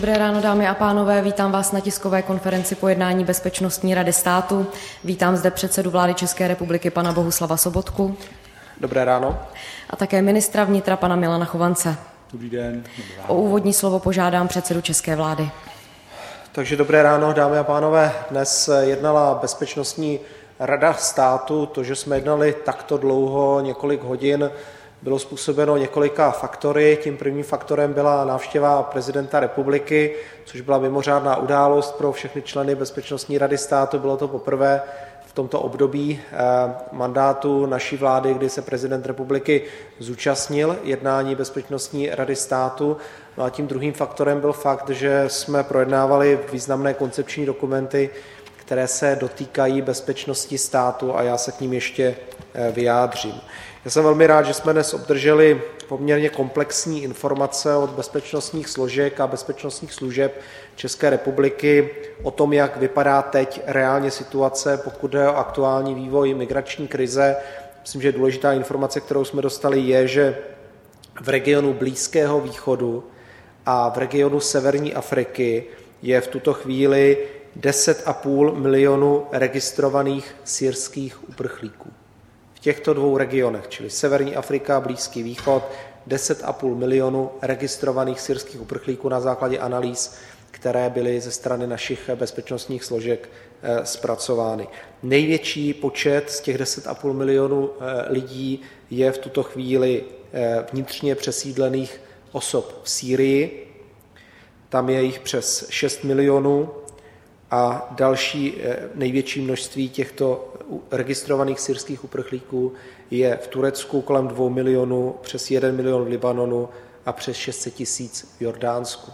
Dobré ráno, dámy a pánové, vítám vás na tiskové konferenci po jednání Bezpečnostní rady státu. Vítám zde předsedu vlády České republiky pana Bohuslava Sobotku. Dobré ráno. A také ministra vnitra pana Milana Chovance. Dobrý den. O úvodní slovo požádám předsedu české vlády. Takže dobré ráno, dámy a pánové. Dnes jednala Bezpečnostní rada státu. To, že jsme jednali takto dlouho, několik hodin, bylo způsobeno několika faktory. Tím prvním faktorem byla návštěva prezidenta republiky, což byla mimořádná událost pro všechny členy Bezpečnostní rady státu. Bylo to poprvé v tomto období mandátu naší vlády, kdy se prezident republiky zúčastnil jednání Bezpečnostní rady státu. No a tím druhým faktorem byl fakt, že jsme projednávali významné koncepční dokumenty, které se dotýkají bezpečnosti státu, a já se k ním ještě vyjádřím. Já jsem velmi rád, že jsme dnes obdrželi poměrně komplexní informace od bezpečnostních složek a bezpečnostních služeb České republiky o tom, jak vypadá teď reálně situace, pokud jde o aktuální vývoj migrační krize. Myslím, že důležitá informace, kterou jsme dostali, je, že v regionu Blízkého východu a v regionu Severní Afriky je v tuto chvíli 10,5 milionu registrovaných syrských uprchlíků. V těchto dvou regionech, čili Severní Afrika a Blízký východ, 10,5 milionu registrovaných syrských uprchlíků na základě analýz, které byly ze strany našich bezpečnostních složek zpracovány. Největší počet z těch 10,5 milionu lidí je v tuto chvíli vnitřně přesídlených osob v Sýrii. Tam je jich přes 6 milionů a další největší množství těchto registrovaných syrských uprchlíků je v Turecku kolem 2 milionů, přes 1 milion v Libanonu a přes 600 000 v Jordánsku.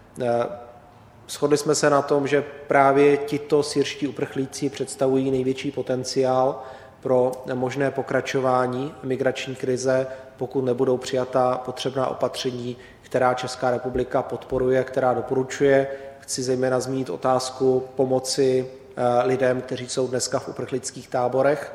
Shodli jsme se na tom, že právě tito syrští uprchlíci představují největší potenciál pro možné pokračování migrační krize, pokud nebudou přijata potřebná opatření, která Česká republika podporuje, která doporučuje. Chci zejména zmínit otázku pomoci lidem, kteří jsou dneska v uprchlických táborech,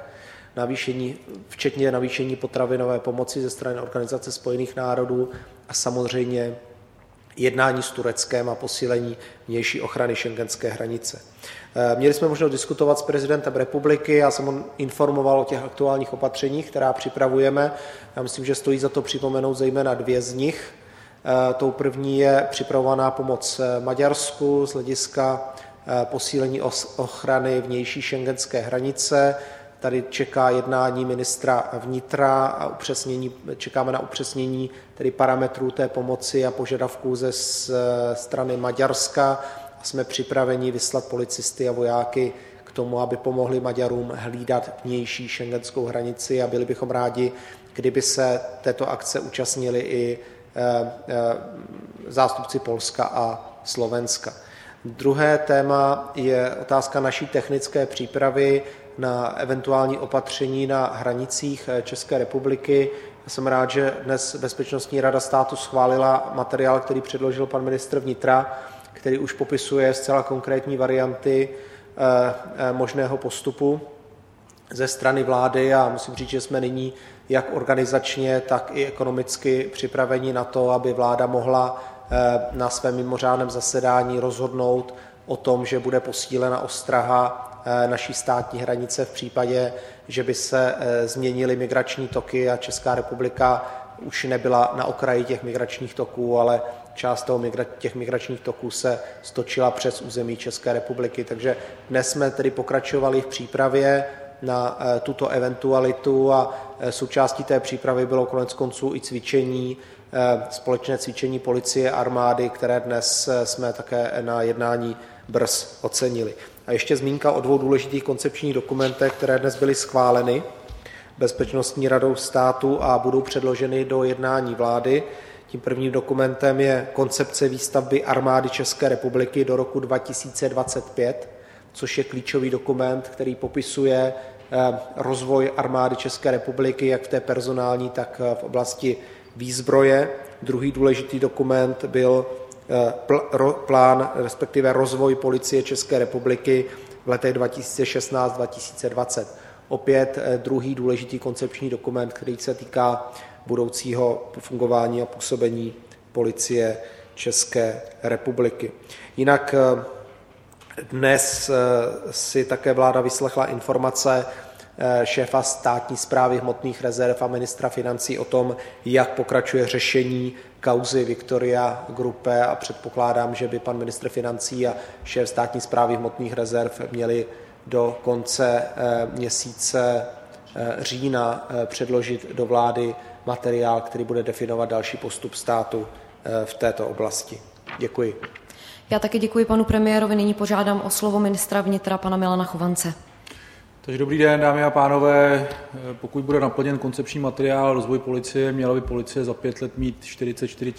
včetně navýšení potravinové pomoci ze strany Organizace spojených národů a samozřejmě jednání s Tureckem a posílení vnější ochrany schengenské hranice. Měli jsme možnost diskutovat s prezidentem republiky, já jsem ho informoval o těch aktuálních opatřeních, která připravujeme. Já myslím, že stojí za to připomenout zejména dvě z nich. Tou první je připravovaná pomoc Maďarsku z hlediska posílení ochrany vnější schengenské hranice. Tady čeká jednání ministra vnitra a čekáme na upřesnění tedy parametrů té pomoci a požadavků ze strany Maďarska. Jsme připraveni vyslat policisty a vojáky k tomu, aby pomohli Maďarům hlídat vnější schengenskou hranici, a byli bychom rádi, kdyby se této akce účastnili i zástupci Polska a Slovenska. Druhé téma je otázka naší technické přípravy na eventuální opatření na hranicích České republiky. Já jsem rád, že dnes Bezpečnostní rada státu schválila materiál, který předložil pan ministr vnitra, který už popisuje zcela konkrétní varianty možného postupu ze strany vlády, a musím říct, že jsme nyní jak organizačně, tak i ekonomicky připraveni na to, aby vláda mohla na svém mimořádném zasedání rozhodnout o tom, že bude posílena ostraha naší státní hranice v případě, že by se změnily migrační toky a Česká republika už nebyla na okraji těch migračních toků, ale část těch migračních toků se stočila přes území České republiky. Takže dnes jsme tedy pokračovali v přípravě na tuto eventualitu a součástí té přípravy bylo koneckonců i společné cvičení policie a armády, které dnes jsme také na jednání BRS ocenili. A ještě zmínka o dvou důležitých koncepčních dokumentech, které dnes byly schváleny Bezpečnostní radou státu a budou předloženy do jednání vlády. Tím prvním dokumentem je koncepce výstavby armády České republiky do roku 2025, což je klíčový dokument, který popisuje rozvoj armády České republiky jak v té personální, tak v oblasti výzbroje. Druhý důležitý dokument byl plán, respektive rozvoj Policie České republiky v letech 2016-2020. Opět druhý důležitý koncepční dokument, který se týká budoucího fungování a působení Policie České republiky. Jinak dnes si také vláda vyslechla informace šéfa státní správy hmotných rezerv a ministra financí o tom, jak pokračuje řešení kauzy Victoria Group, a předpokládám, že by pan ministr financí a šéf státní správy hmotných rezerv měli do konce měsíce října předložit do vlády materiál, který bude definovat další postup státu v této oblasti. Děkuji. Já taky děkuji panu premiérovi. Nyní požádám o slovo ministra vnitra pana Milana Chovance. Takže dobrý den, dámy a pánové. Pokud bude naplněn koncepční materiál rozvoj policie, měla by policie za 5 let mít 44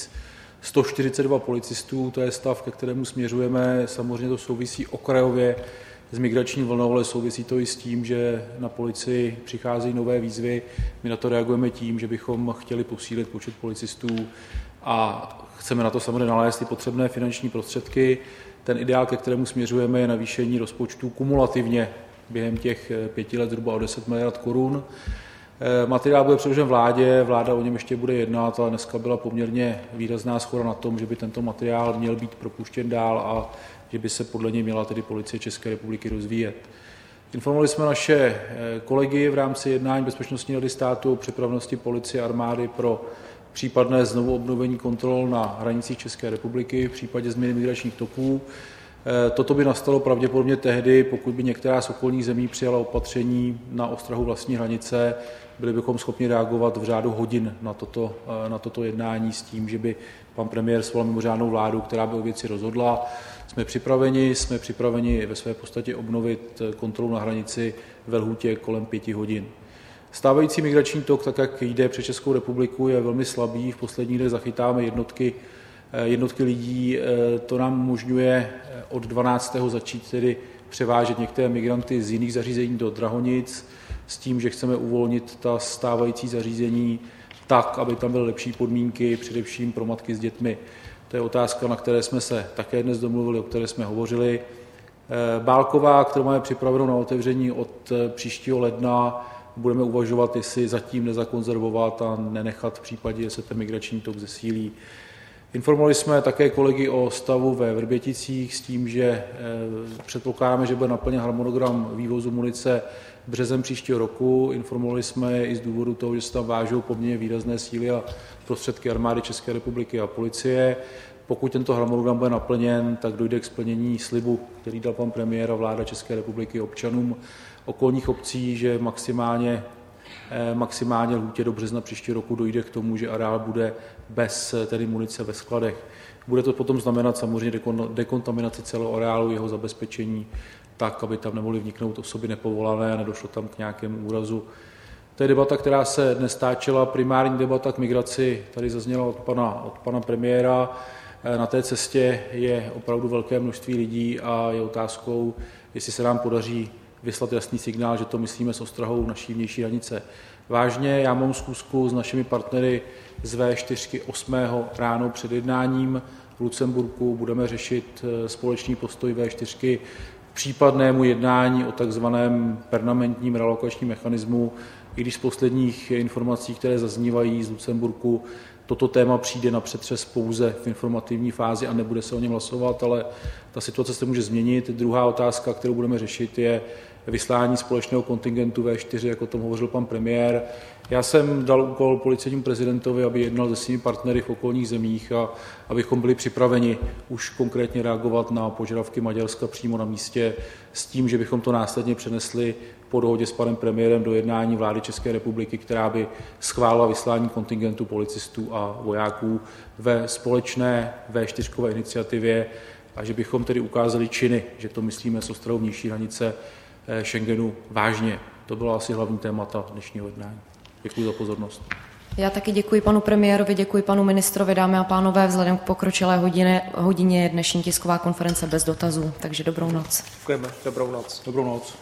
142 policistů. To je stav, ke kterému směřujeme. Samozřejmě to souvisí okrajově s migrační vlnou, ale souvisí to i s tím, že na policii přicházejí nové výzvy. My na to reagujeme tím, že bychom chtěli posílit počet policistů a chceme na to samozřejmě nalézt i potřebné finanční prostředky. Ten ideál, ke kterému směřujeme, je navýšení rozpočtu kumulativně během těch 5 let zhruba o 10 miliard korun. Materiál bude předložen vládě, vláda o něm ještě bude jednat, ale dneska byla poměrně výrazná shoda na tom, že by tento materiál měl být propuštěn dál a že by se podle něj měla tedy Policie České republiky rozvíjet. Informovali jsme naše kolegy v rámci jednání Bezpečnostní rady státu o připravenosti policie a armády pro případné znovu obnovení kontrol na hranicích České republiky v případě změny migračních toků. Toto by nastalo pravděpodobně tehdy, pokud by některá z okolních zemí přijala opatření na ostrahu vlastní hranice. Byli bychom schopni reagovat v řádu hodin na toto jednání s tím, že by pan premiér svolal mimořádnou vládu, která by o věci rozhodla. Jsme připraveni ve své podstatě obnovit kontrolu na hranici ve lhůtě kolem 5 hodin. Stávající migrační tok, tak jak jde přes Českou republiku, je velmi slabý. V posledních dnech zachytáme jednotky lidí. To nám umožňuje od 12. začít tedy převážet některé migranty z jiných zařízení do Drahonic s tím, že chceme uvolnit ta stávající zařízení tak, aby tam byly lepší podmínky, především pro matky s dětmi. To je otázka, na které jsme se také dnes domluvili, o které jsme hovořili. Bálková, kterou máme připravenou na otevření od příštího ledna, budeme uvažovat, jestli zatím nezakonzervovat a nenechat v případě, že se ten migrační tok zesílí. Informovali jsme také kolegy o stavu ve Vrběticích s tím, že předpokládáme, že bude naplněn harmonogram vývozu munice březen příštího roku. Informovali jsme je i z důvodu toho, že se tam vážou poměrně výrazné síly a prostředky armády České republiky a policie. Pokud tento harmonogram bude naplněn, tak dojde k splnění slibu, který dal pan premiér a vláda České republiky občanům okolních obcí, že maximálně lhůtě do března příštího roku dojde k tomu, že areál bude bez tedy munice ve skladech. Bude to potom znamenat samozřejmě dekontaminaci celého areálu, jeho zabezpečení tak, aby tam nemohly vniknout osoby nepovolané a nedošlo tam k nějakému úrazu. To je debata, která se dnes táčela, primární debata k migraci, tady zazněla od pana premiéra. Na té cestě je opravdu velké množství lidí a je otázkou, jestli se nám podaří vyslat jasný signál, že to myslíme s ostrahou naší vnější hranice vážně. Já mám schůzku s našimi partnery z V4 8. ráno před jednáním v Lucemburku. Budeme řešit společný postoj V4 k případnému jednání o takzvaném permanentním relokačním mechanismu. I když z posledních informací, které zaznívají z Lucemburku, toto téma přijde na přetřes pouze v informativní fázi a nebude se o něm hlasovat, ale ta situace se může změnit. Druhá otázka, kterou budeme řešit, je vyslání společného kontingentu V4, jak o tom hovořil pan premiér. Já jsem dal úkol policejnímu prezidentovi, aby jednal se svými partnery v okolních zemích a abychom byli připraveni už konkrétně reagovat na požadavky Maďarska přímo na místě s tím, že bychom to následně přenesli po dohodě s panem premiérem do jednání vlády České republiky, která by schválila vyslání kontingentu policistů a vojáků ve společné V4 iniciativě a že bychom tedy ukázali činy, že to myslíme s ostrahou vnější hranice Schengenu vážně. To byla asi hlavní témata dnešního jednání. Děkuji za pozornost. Já taky děkuji panu premiérovi, děkuji panu ministrovi, dámy a pánové, vzhledem k pokročilé hodině je dnešní tisková konference bez dotazů, takže dobrou noc. Děkujeme, dobrou noc. Dobrou noc.